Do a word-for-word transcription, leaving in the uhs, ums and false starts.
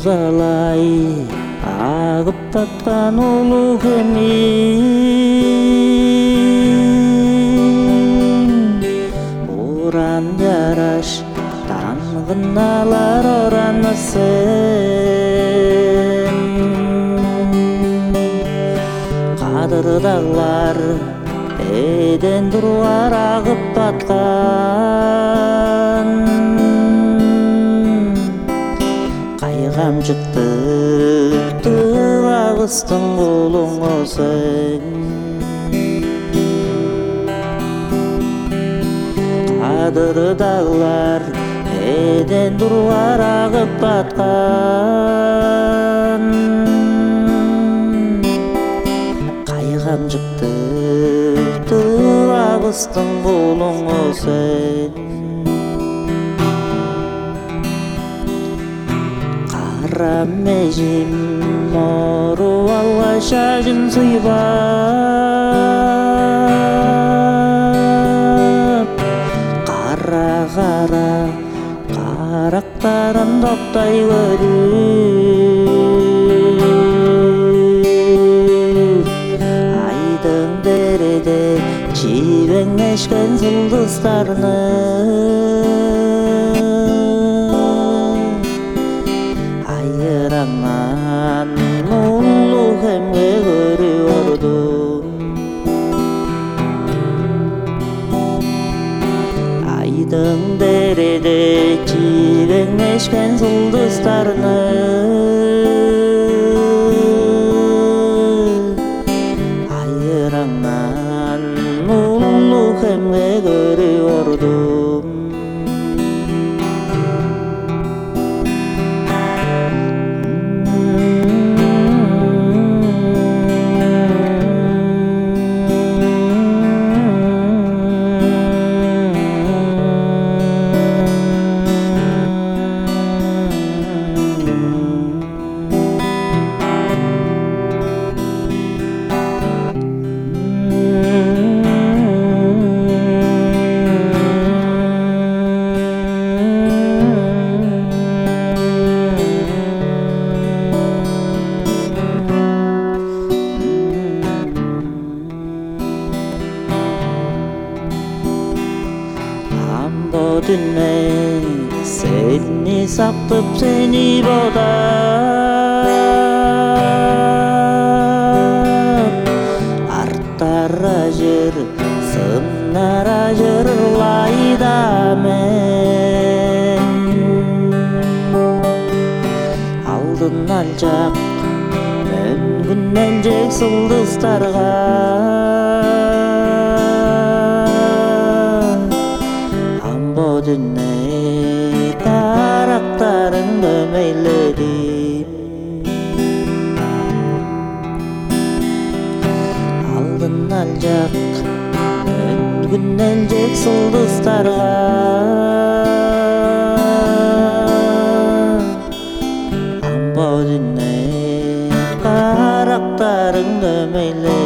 жұлдызалай ағып татқан ұлық емин боран жараш таңғыналар ораны сен қадырдағылар эден дуар ағып батқан қайғам жықты ағыстың қолың осың қадырдағылар эден дуар ағып батқан қайғам жықты ағыстың қолың осың қара межим мору алға шашын сыйбап қара-қара қарақтарын топтай көріп айдың дереде жебеңешкен жұлдыздарыны айыраңнан мұңлық әмге көріп айдың дереде жебеңешкен жұлдыздарыны айыраңнан мұңлық әмге көріп ордым Bodine seni saptıp seni bodap arttara jır sınara jırlayda men aldın ancak öngünden жұлдыздарга Dünyayı karakterin dömeyledim Aldın ancak öngünden жұлдыздарга Ambo dünyayı karakterin dömeyledim